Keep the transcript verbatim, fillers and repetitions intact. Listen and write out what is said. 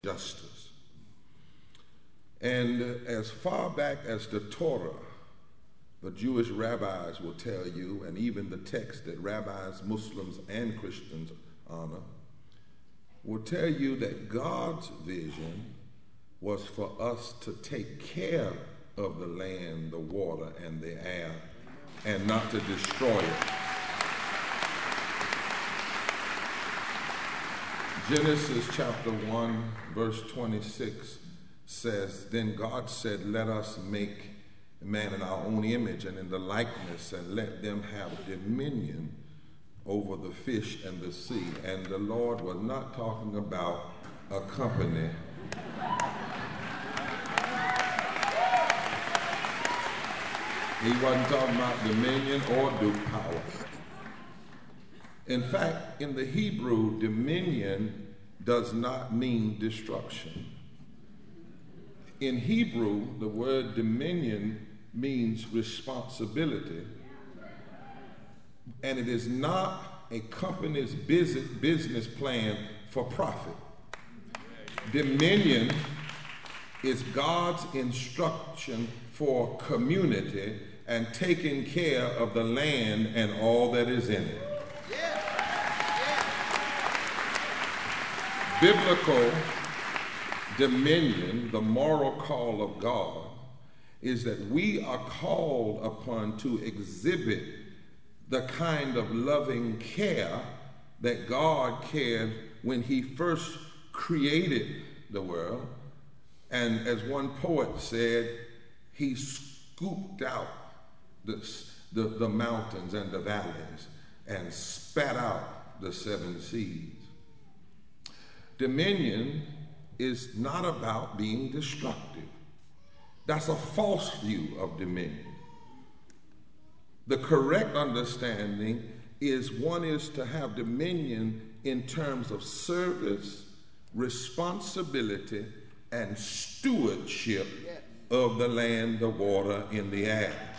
justice. And as far back as the Torah, the Jewish rabbis will tell you, and even the text that rabbis, Muslims, and Christians honor, will tell you that God's vision was for us to take care of the land, the water, and the air, and not to destroy it. Genesis chapter one, verse twenty-six says, "Then God said, let us make man in our own image and in the likeness, and let them have dominion over the fish and the sea." And the Lord was not talking about a company. He wasn't talking about dominion or duke power. In fact, in the Hebrew, dominion does not mean destruction. In Hebrew, the word dominion means responsibility, and it is not a company's business plan for profit. Dominion is God's instruction for community and taking care of the land and all that is in it. Biblical dominion, the moral call of God, is that we are called upon to exhibit the kind of loving care that God cared when he first created the world. And as one poet said, he scooped out the, the, the mountains and the valleys and spat out the seven seas. Dominion is not about being destructive. That's a false view of dominion. The correct understanding is one is to have dominion in terms of service, responsibility, and stewardship of the land, the water, and the air.